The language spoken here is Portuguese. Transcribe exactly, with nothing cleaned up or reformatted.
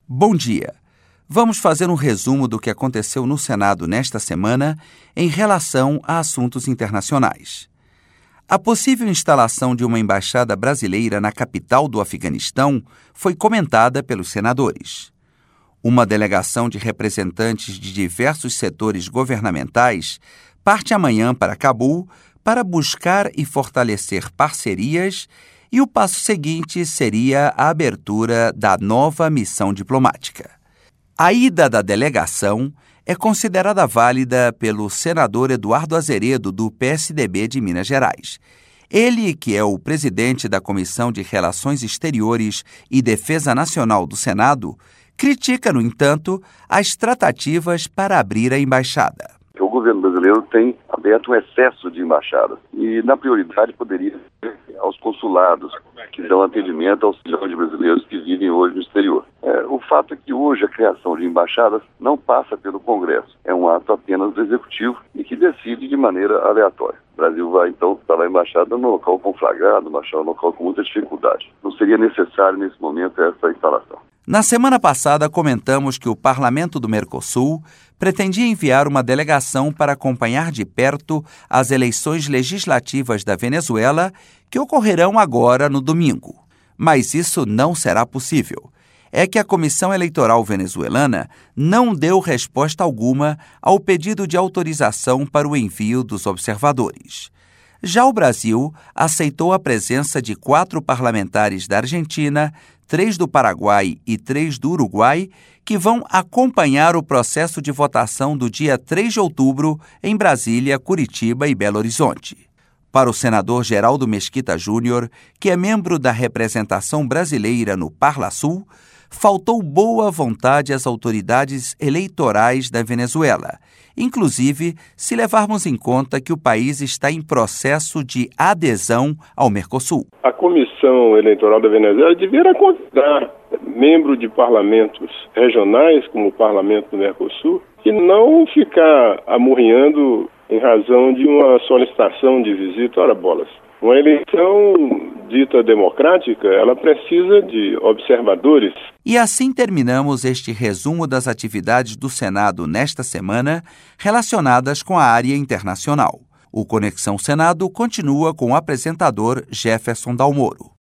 Bom dia! Vamos fazer um resumo do que aconteceu no Senado nesta semana em relação a assuntos internacionais. A possível instalação de uma embaixada brasileira na capital do Afeganistão foi comentada pelos senadores. Uma delegação de representantes de diversos setores governamentais parte amanhã para Cabul para buscar e fortalecer parcerias, e o passo seguinte seria a abertura da nova missão diplomática. A ida da delegação é considerada válida pelo senador Eduardo Azeredo, do P S D B de Minas Gerais. Ele, que é o presidente da Comissão de Relações Exteriores e Defesa Nacional do Senado, critica, no entanto, as tratativas para abrir a embaixada. O governo brasileiro tem aberto um excesso de embaixadas e, na prioridade, poderia ser aos consulados que dão atendimento aos milhões de brasileiros que vivem hoje no exterior. É, o fato é que hoje a criação de embaixadas não passa pelo Congresso. É um ato apenas do Executivo e que decide de maneira aleatória. O Brasil vai, então, instalar a embaixada no local conflagrado, no local com muita dificuldade. Não seria necessário, nesse momento, essa instalação. Na semana passada, comentamos que o Parlamento do Mercosul pretendia enviar uma delegação para acompanhar de perto as eleições legislativas da Venezuela, que ocorrerão agora no domingo. Mas isso não será possível. É que a Comissão Eleitoral venezuelana não deu resposta alguma ao pedido de autorização para o envio dos observadores. Já o Brasil aceitou a presença de quatro parlamentares da Argentina, três do Paraguai e três do Uruguai, que vão acompanhar o processo de votação do dia três de outubro em Brasília, Curitiba e Belo Horizonte. Para o senador Geraldo Mesquita Júnior, que é membro da representação brasileira no Parlasul, faltou boa vontade às autoridades eleitorais da Venezuela, inclusive se levarmos em conta que o país está em processo de adesão ao Mercosul. A Comissão Eleitoral da Venezuela deveria convidar membros de parlamentos regionais, como o Parlamento do Mercosul, e não ficar amurrinhando em razão de uma solicitação de visita. Ora bolas. Uma eleição dita democrática, ela precisa de observadores. E assim terminamos este resumo das atividades do Senado nesta semana relacionadas com a área internacional. O Conexão Senado continua com o apresentador Jefferson Dalmoro.